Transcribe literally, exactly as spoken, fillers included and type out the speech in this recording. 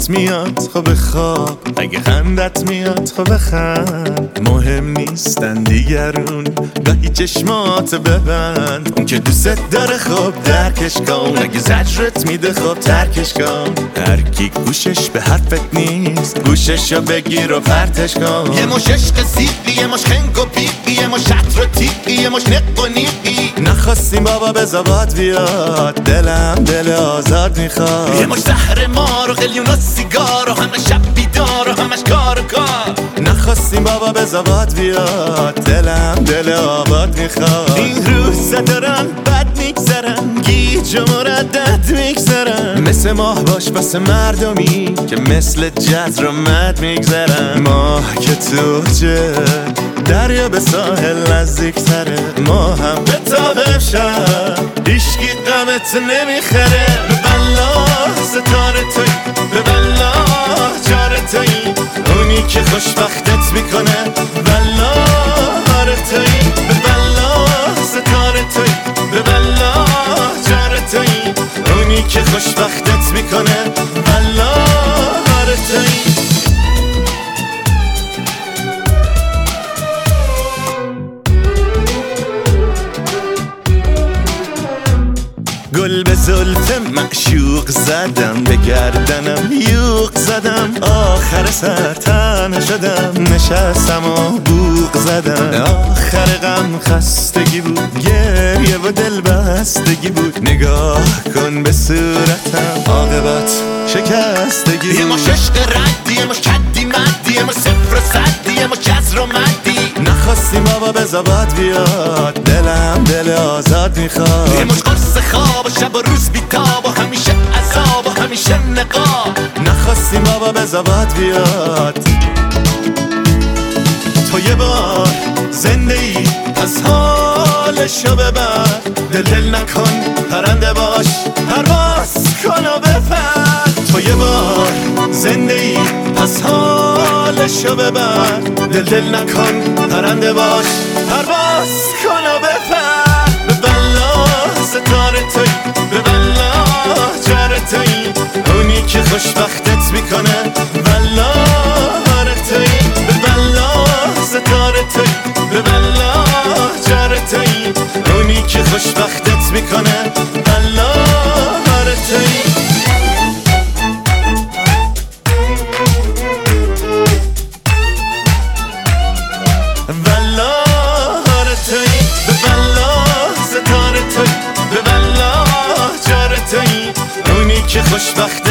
غمت میاد خب بخواب، اگه خندت میاد خب بخند. مهم نیستن دیگرون، گاهی چشمات ببند. اون که دوست داره خب درکش کن، اگه زجرت میده خب ترکش کن. هر کی گوشش به حرفت نیست، گوششو بگیر و پرتش کن. یه مش عشق سیقی، یه مش خنگ و بیقی، یه مش شطر و تیقی، یه مش نق و نیقی. نخواستیم بابا بزا باد بیاد، دلم دل آزاد میخواد. یه مش زهر مار و قلیون و سیگار و همه شب بیدار و همش کار و کار. نخواستیم بابا بزا باد بیاد، دلم دل آباد میخواد. این روزا دارن بد میگذرن، گیج و مردد میگذرن. مثل ماه باش واسه مردمی که مثل جزر و مد میگذرن. ماه که تو جه دریا به ساحل نزدیک تره، ما هم به تابه شد ایشکی قمت نمیخره. به بلا ستاره توی، به بلا جاره توی، اونی که خوشبختت میکنه. بلا هاره توی، به بلا ستاره توی، به بلا جاره توی، اونی که خوشبختت میکنه. بلا هاره توی. گل به زلف معشوق زدم، به گردنم یوق زدم. آخر سر تنها شدم، نشستم و بوق زدم. آخر غم خستگی بود، گریه و دل بستگی بود. نگاه کن به صورتم، عاقبت شکستگی بود. یه مش عشق ردی، یه مش کدی مدی، یه مش صفر و صدی، یه مش جزر و مدی. نخواستیم بابا بزا باد بیاد، دلم دل آزاد میخواد. یه مش قرص خواب و شب و روز بیتاب و همیشه عذاب و همیشه نقاب. نخواستیم بابا بزا باد بیاد. تو یه بار زنده ای، پس حالشو ببر. دل دل نکن پرنده باش، پرواز کن و بپر. تو یه بار زنده ای، پس حالشو ببر. دل دل نکن پرنده باش، پرواز کن و بپر. به بلا ستاره توی، به بلا جاره توی، اونی که خوشبختت میکنه. بلا هاره توی، به بلا ستاره توی، به بلا جاره توی، اونی که خوشبختت میکنه. بلا هاره توی. بلا هاره توی، به بلا ستاره توی، به بلا جاره توی، اونی که خوشبخت